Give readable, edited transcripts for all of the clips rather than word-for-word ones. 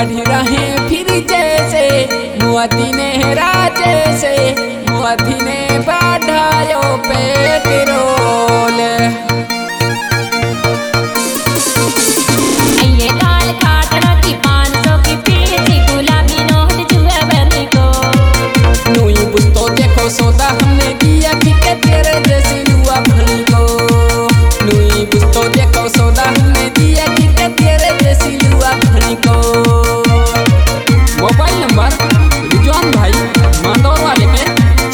बढ़ी रहे फिर जैसे मोदी ने राजे से मोदी ने बढ़ायो पेट्रोल। ये दाल खाटना की 500 की पीसी गुलाबी नोट जुए बनी को नुई बुझ तो देखो सौदा हमने दिया कि तेरे जैसी लुआ भनी को। नुई बुझ तो देखो सौदा हमने दिया कि तेरे जैसी लुआ भनी को। मोबाइल नंबर रिजवान भाई मांदौर वाले के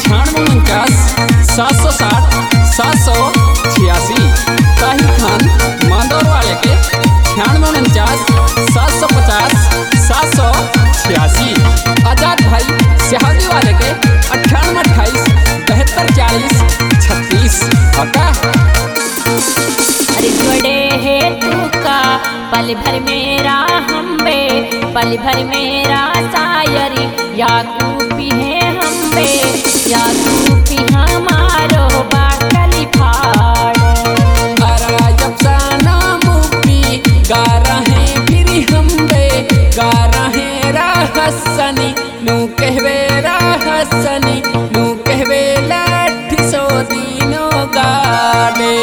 9649 760 786। ताहिर खान मांदौर वाले के 9649 750 786। आजाद भाई सिहादी वाले के 9828 72 40 36। पक्का अरे जोड़े है तू का पल भर मेरा हम्बे पल भर मेरा शायरी याकूबी है हम्बे याकूबी हमारो बाकली फाड़। हरा जब साना मुक्ति गा रहे फिर हम्बे गा रहे रहसनी नू कहवे रहसनी नू कहवे लाठ सो दीनो गाड़े।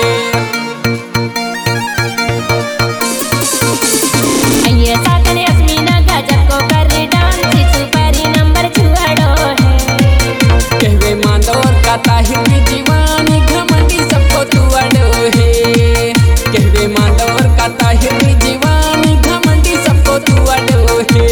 ये साकने अस्मीना गजब को कर डांस सुपरी नंबर छुड़ो है। कहवे मांदौर का ताहिर की दीवानी घमंडी सबको तू अड़ो है। कहवे मांदौर का ताहिर की दीवानी घमंडी सबको तू अड़ो है।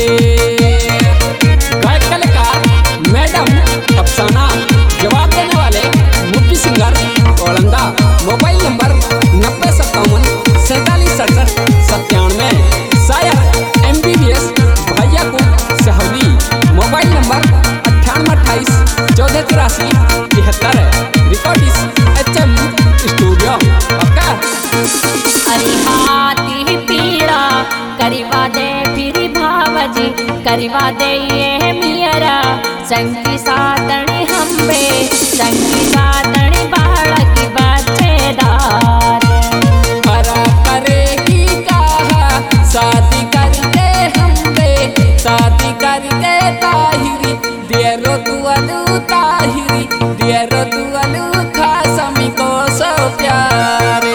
गायक कलाकार मैडम अफसाना जवाब देने वाले मुख्य सिंगर ओलंदा। Mobile number 9057 47 67 97। शायर MBBS भैया को सहौली। Mobile number 9828 1483 73। रिकॉर्डिस HM स्टूडियो। पक्का अरे हाथी पीड़ा करवा दे फिर भावजी करवा दे ये मियरा संगी सातणी हम्बे संगी सातणी बालक बच्चेदार। हरा करेगी कहा शादी करके हम्बे शादी करके ताहिरी देरो दुआलू ताहिरी देरो दुआलू खासमी को सो प्यारे।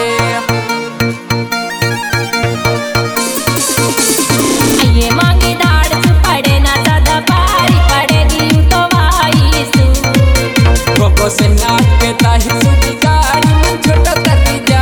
ये मांगी दाड़ से पड़े ना सदा पारी पड़ेगी तो वाईसू कोको से नाक के ताहिर सुनी गाड़ी में छोटो कर दी जा।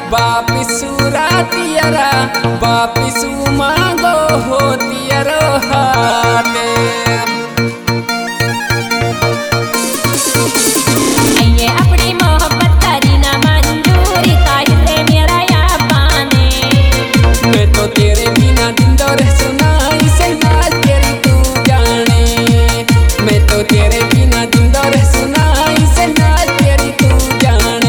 वापिस रातियरा वापिस मांगो हो तियरो हाथे ये अपनी मोहब्बत करी ना मंजूरी ताहिर रे मेरा या पाने मैं तो तेरे बिना जिंदा रह सुनाई से ना तेरी तू जाने मैं तो तेरे बिना जिंदा रह सुनाई से ना तेरी तू जाने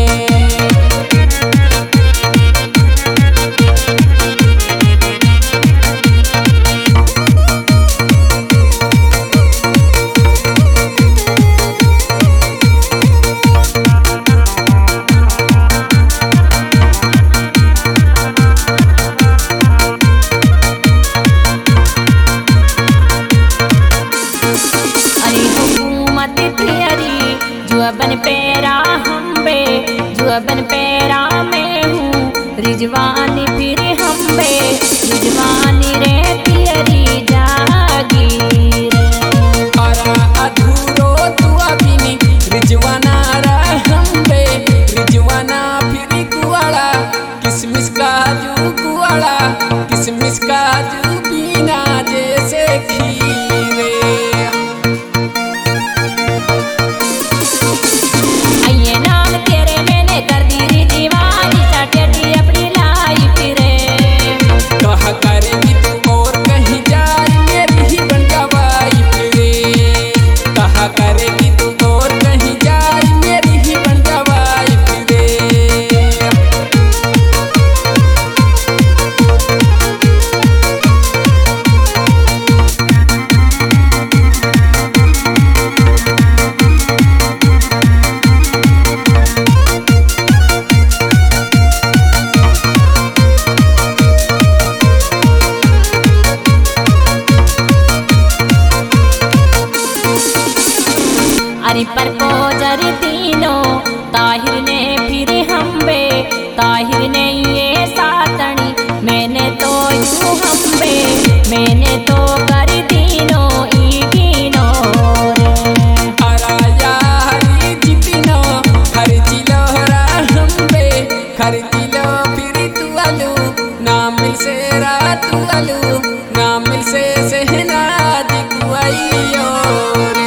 जुअबन पेरा हम्बे जुअबन पेरा में हूँ रिजवानी फिर हम्बे रिजवानी रे तियरी जागीर अरा अधूरो तुआ बिनी रिजवाना रा हम्बे रिजवाना फिर कुआड़ा किसमिस काजू कुआड़ा किसमिस काजू बिना जैसे खीरे ये नाम तेरे मैंने कर दी री दीवानी सटेटी अपनी लाइफ रे कहा करेगी तू और कहीं जाए मेरी ही बन गवाई फिरे कहा करेगी तू और कहीं जाए मेरी ही बन गवाई फिरे अरे पर पोजर तीनों ताहिर ने फिर हम्बे ताहिर ने ये सातनी मैंने तो यूं हम्बे मैंने तो कर तीनों ईगिनो रे अरा यारी जितिनो हर जिलो रा हम्बे हर जिलो फिर तू आलू ना मिल से रात आलू ना मिल से सहना दिखवाइयो रे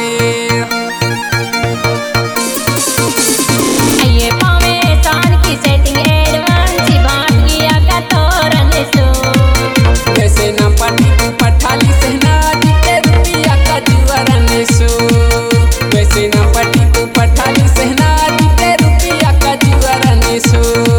ये पावे तान की सेटिंग एडवांस बांट गया का तोरन सो वैसे ना पटी तू पठाली सहना जिते रुपया का जुआरन सो वैसे ना पटी तू पठाली सहना जिते रुपया का जुआरन सो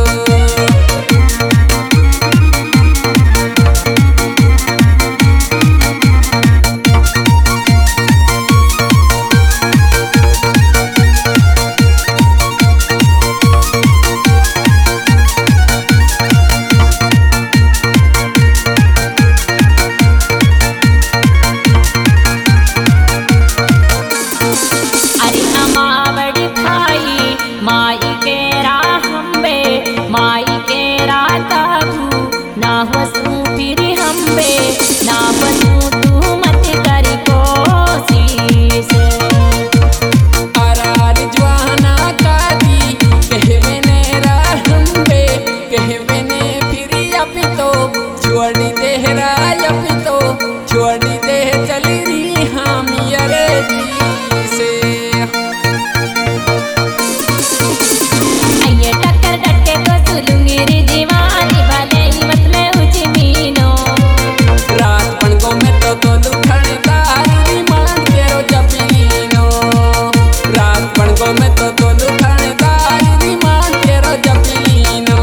अरे अमावड़ी खाई माई के हम्बे माई के ताबू ना हसू फिर हम्बे ना बसू तू मत करी कोशिश अरा रिजवाना का दी कहवे ने रा हम्बे कहवे ने फिर अभी तो छोड़ दे रा अभी तो छोड़ दे चल री हम यारे से ये टक्कर डटके तो सुलूंगी रे दीवानी भले ही मत में उजमीनो रात पणगो में तो लुखण दारी मान तेरो जपीनो रात पणगो में तो लुखण दारी मान तेरो जपीनो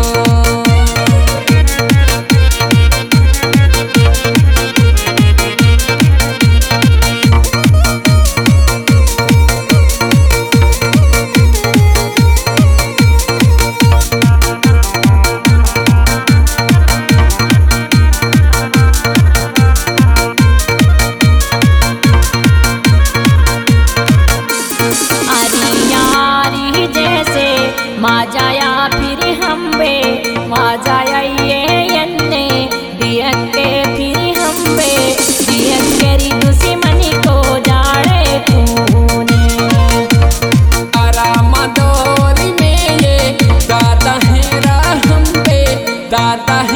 माजाया फिर हम्बे माजाया ये यन्ने दियक्के फिर हम्बे दियक्केरी तुसी मनी को जाड़े तूने आराम दौरी में ये गाता है राम गाता